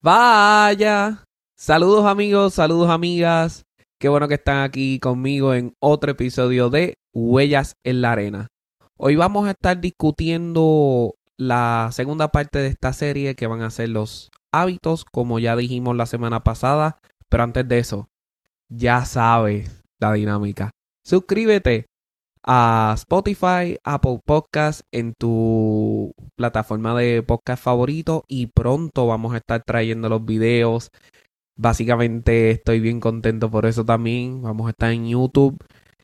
Vaya. Saludos amigos, saludos amigas. Qué bueno que están aquí conmigo en otro episodio de Huellas en la Arena. Hoy vamos a estar discutiendo la segunda parte de esta serie que van a ser los hábitos, como ya dijimos la semana pasada. Pero antes de eso, ya sabes la dinámica. Suscríbete a Spotify, Apple Podcast en tu plataforma de podcast favorito y pronto vamos a estar trayendo los videos. Básicamente estoy bien contento por eso también. Vamos a estar en YouTube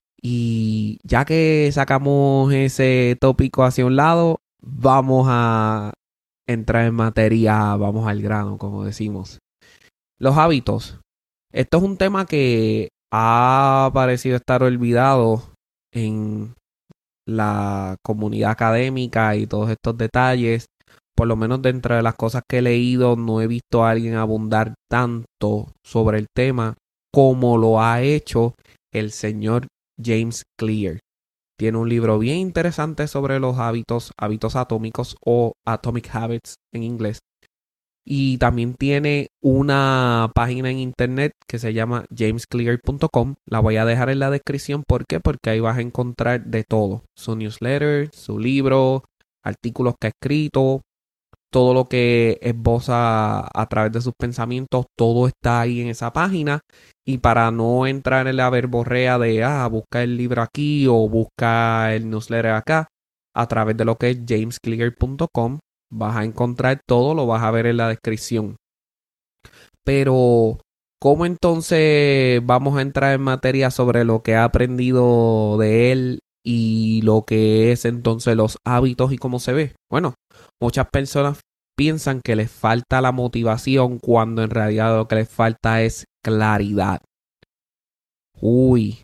y ya que sacamos ese tópico hacia un lado, vamos a entrar en materia, vamos al grano, como decimos. Los hábitos. Esto es un tema que ha parecido estar olvidado en la comunidad académica y todos estos detalles. Por lo menos dentro de las cosas que he leído, no he visto a alguien abundar tanto sobre el tema como lo ha hecho el señor James Clear. Tiene un libro bien interesante sobre los hábitos atómicos o Atomic Habits en inglés. Y también tiene una página en internet que se llama jamesclear.com. La voy a dejar en la descripción. ¿Por qué? Porque ahí vas a encontrar de todo. Su newsletter, su libro, artículos que ha escrito, todo lo que esboza a través de sus pensamientos, todo está ahí en esa página. Y para no entrar en la verborrea de, busca el libro aquí o busca el newsletter acá, a través de lo que es jamesclear.com, vas a encontrar todo, lo vas a ver en la descripción. Pero, ¿cómo entonces vamos a entrar en materia sobre lo que ha aprendido de él y lo que es entonces los hábitos y cómo se ve? Bueno, muchas personas piensan que les falta la motivación cuando en realidad lo que les falta es claridad. Uy.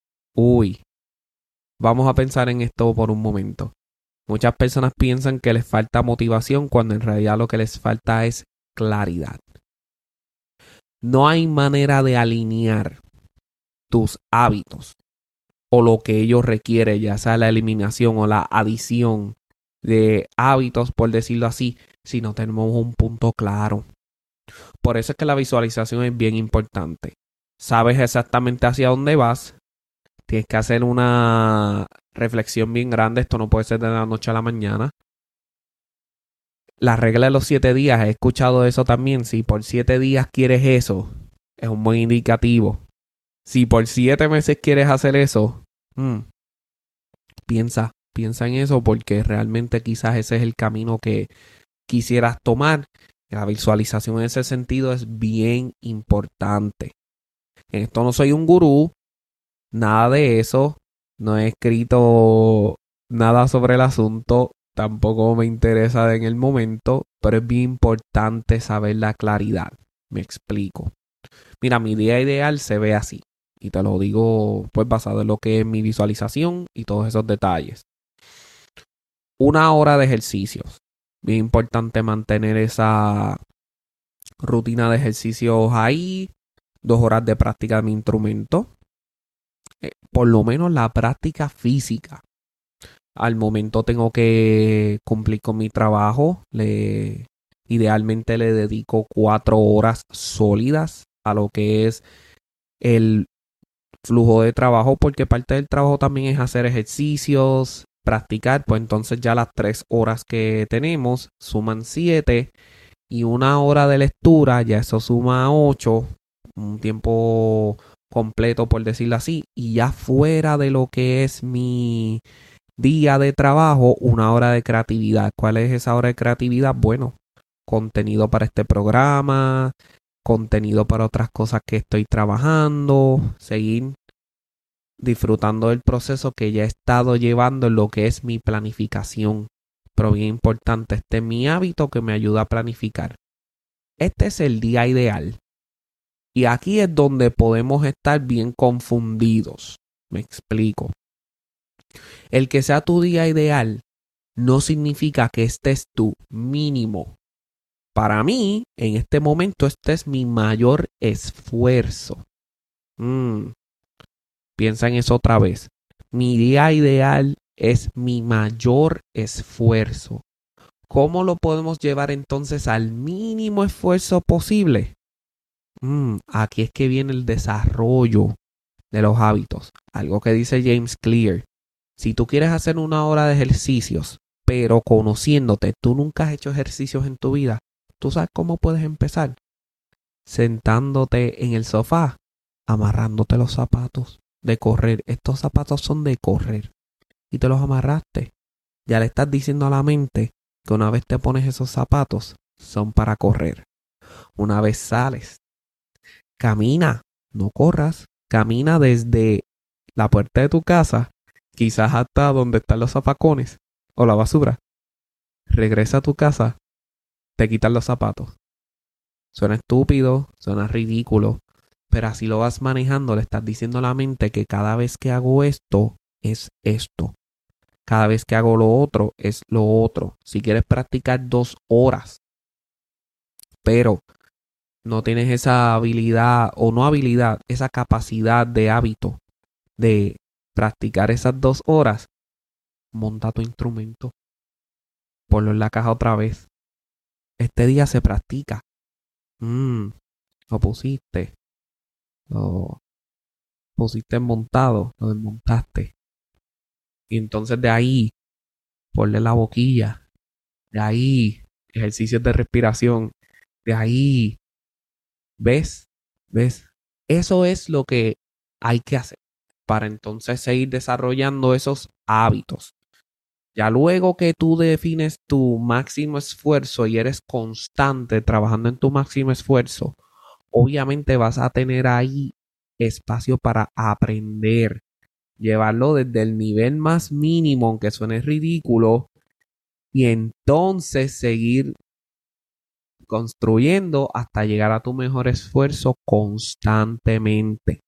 Vamos a pensar en esto por un momento. Muchas personas piensan que les falta motivación cuando en realidad lo que les falta es claridad. No hay manera de alinear tus hábitos o lo que ellos requieren, ya sea la eliminación o la adición de hábitos, por decirlo así, si no tenemos un punto claro. Por eso es que la visualización es bien importante. Sabes exactamente hacia dónde vas. Tienes que hacer una reflexión bien grande. Esto no puede ser de la noche a la mañana. La regla de los 7 días, he escuchado eso también. Si por 7 días quieres eso, es un buen indicativo. Si por 7 meses quieres hacer eso, piensa en eso porque realmente quizás ese es el camino que quisieras tomar. La visualización en ese sentido es bien importante. En esto no soy un gurú, nada de eso. No he escrito nada sobre el asunto. Tampoco me interesa en el momento, pero es bien importante saber la claridad. Me explico. Mira, mi día ideal se ve así. Y te lo digo pues basado en lo que es mi visualización y todos esos detalles. 1 hora de ejercicios. Bien importante mantener esa rutina de ejercicios ahí. 2 horas de práctica de mi instrumento. Por lo menos la práctica física. Al momento tengo que cumplir con mi trabajo. Idealmente le dedico 4 horas sólidas a lo que es el flujo de trabajo, porque parte del trabajo también es hacer ejercicios, practicar. Pues entonces ya las 3 horas que tenemos suman 7 y 1 hora de lectura, ya eso suma 8, un tiempo completo por decirlo así, y ya fuera de lo que es mi día de trabajo, 1 hora de creatividad. ¿Cuál es esa hora de creatividad? Bueno, contenido para este programa, contenido para otras cosas que estoy trabajando, seguir disfrutando del proceso que ya he estado llevando en lo que es mi planificación. Pero bien importante, este es mi hábito que me ayuda a planificar. Este es el día ideal. Y aquí es donde podemos estar bien confundidos. Me explico. El que sea tu día ideal no significa que este es tu mínimo. Para mí, en este momento, este es mi mayor esfuerzo. Piensa en eso otra vez. Mi día ideal es mi mayor esfuerzo. ¿Cómo lo podemos llevar entonces al mínimo esfuerzo posible? Aquí es que viene el desarrollo de los hábitos. Algo que dice James Clear. Si tú quieres hacer 1 hora de ejercicios, pero conociéndote, tú nunca has hecho ejercicios en tu vida, ¿tú sabes cómo puedes empezar? Sentándote en el sofá, amarrándote los zapatos de correr. Estos zapatos son de correr. Y te los amarraste. Ya le estás diciendo a la mente que una vez te pones esos zapatos, son para correr. Una vez sales, camina, no corras. Camina desde la puerta de tu casa, quizás hasta donde están los zafacones o la basura. Regresa a tu casa, te quitas los zapatos. Suena estúpido, suena ridículo, pero así lo vas manejando, le estás diciendo a la mente que cada vez que hago esto, es esto. Cada vez que hago lo otro, es lo otro. Si quieres practicar 2 horas, pero no tienes esa habilidad o no habilidad, esa capacidad de hábito de practicar esas 2 horas, monta tu instrumento, ponlo en la caja otra vez. Este día se practica. Lo pusiste, lo pusiste montado, lo desmontaste. Y entonces de ahí, ponle la boquilla. De ahí, ejercicios de respiración. De ahí, ¿ves? Eso es lo que hay que hacer para entonces seguir desarrollando esos hábitos. Ya luego que tú defines tu máximo esfuerzo y eres constante trabajando en tu máximo esfuerzo, obviamente vas a tener ahí espacio para aprender, llevarlo desde el nivel más mínimo, aunque suene ridículo, y entonces seguir construyendo hasta llegar a tu mejor esfuerzo constantemente.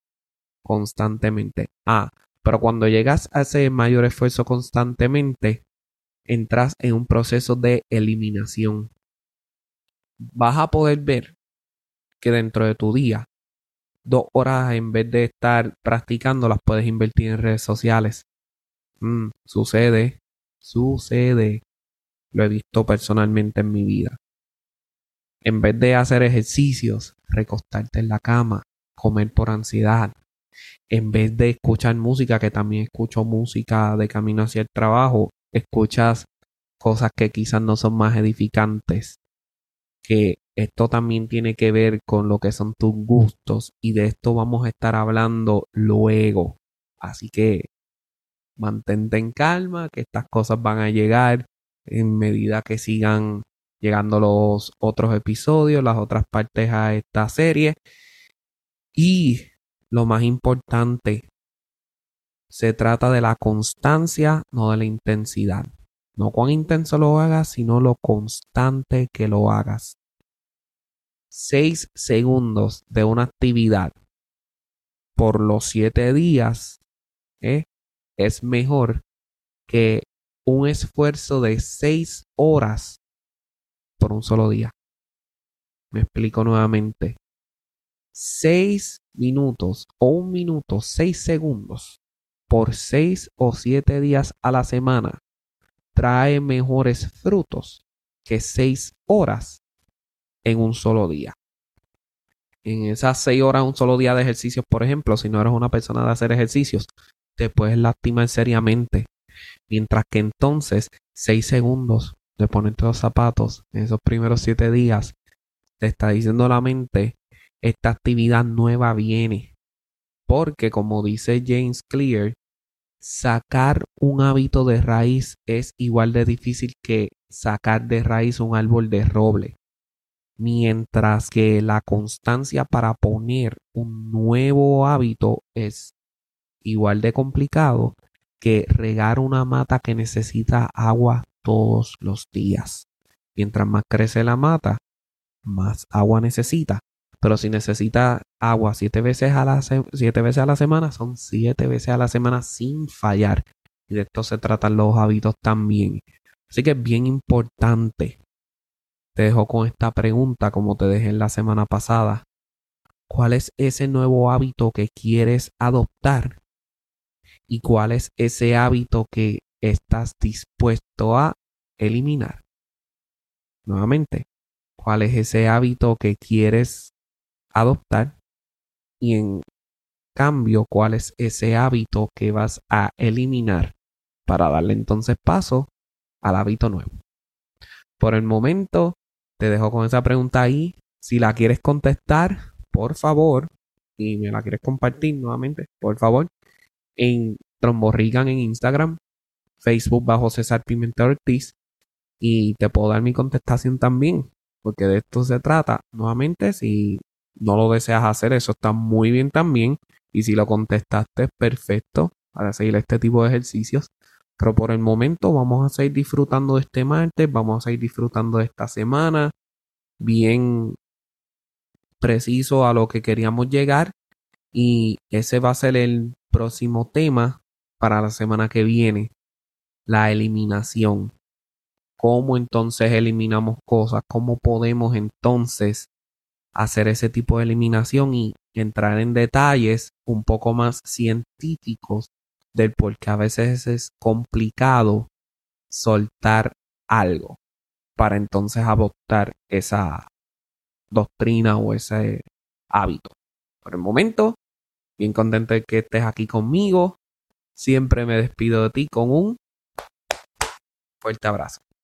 Pero cuando llegas a ese mayor esfuerzo constantemente, entras en un proceso de eliminación. Vas a poder ver que dentro de tu día, 2 horas en vez de estar practicando, las puedes invertir en redes sociales. Sucede. Lo he visto personalmente en mi vida. En vez de hacer ejercicios, recostarte en la cama, comer por ansiedad. En vez de escuchar música, que también escucho música de camino hacia el trabajo, escuchas cosas que quizás no son más edificantes. Que esto también tiene que ver con lo que son tus gustos y de esto vamos a estar hablando luego. Así que mantente en calma, que estas cosas van a llegar en medida que sigan llegando los otros episodios, las otras partes a esta serie. Y lo más importante, se trata de la constancia, no de la intensidad. No cuán intenso lo hagas, sino lo constante que lo hagas. 6 segundos de una actividad por los 7 días es mejor que un esfuerzo de 6 horas por un solo día. Me explico nuevamente. 6 minutos o 1 minuto, 6 segundos por 6 o 7 días a la semana trae mejores frutos que 6 horas en un solo día. En esas 6 horas, un solo día de ejercicios, por ejemplo, si no eres una persona de hacer ejercicios, te puedes lastimar seriamente. Mientras que entonces, 6 segundos de ponerte los zapatos en esos primeros 7 días, te está diciendo la mente, esta actividad nueva viene. Porque como dice James Clear, sacar un hábito de raíz es igual de difícil que sacar de raíz un árbol de roble. Mientras que la constancia para poner un nuevo hábito es igual de complicado que regar una mata que necesita agua todos los días. Mientras más crece la mata, más agua necesita. Pero si necesita agua 7 veces a la semana, son 7 veces a la semana sin fallar. Y de esto se tratan los hábitos también. Así que es bien importante. Te dejo con esta pregunta como te dejé en la semana pasada. ¿Cuál es ese nuevo hábito que quieres adoptar? ¿Y cuál es ese hábito que estás dispuesto a eliminar? nuevamente, cuál es ese hábito que quieres adoptar y en cambio, cuál es ese hábito que vas a eliminar para darle entonces paso al hábito nuevo. Por el momento, te dejo con esa pregunta ahí. Si la quieres contestar, por favor, y me la quieres compartir nuevamente, por favor, en Tromborrigan en Instagram, Facebook bajo César Pimentel Ortiz, y te puedo dar mi contestación también, porque de esto se trata. Nuevamente, si no lo deseas hacer, eso está muy bien también, y si lo contestaste, perfecto para seguir este tipo de ejercicios. Pero por el momento vamos a seguir disfrutando de este martes, vamos a seguir disfrutando de esta semana, bien preciso a lo que queríamos llegar, y ese va a ser el próximo tema para la semana que viene, la eliminación. ¿Cómo entonces eliminamos cosas? ¿Cómo podemos entonces hacer ese tipo de eliminación y entrar en detalles un poco más científicos del por qué a veces es complicado soltar algo para entonces adoptar esa doctrina o ese hábito? Por el momento, bien contento de que estés aquí conmigo. Siempre me despido de ti con un fuerte abrazo.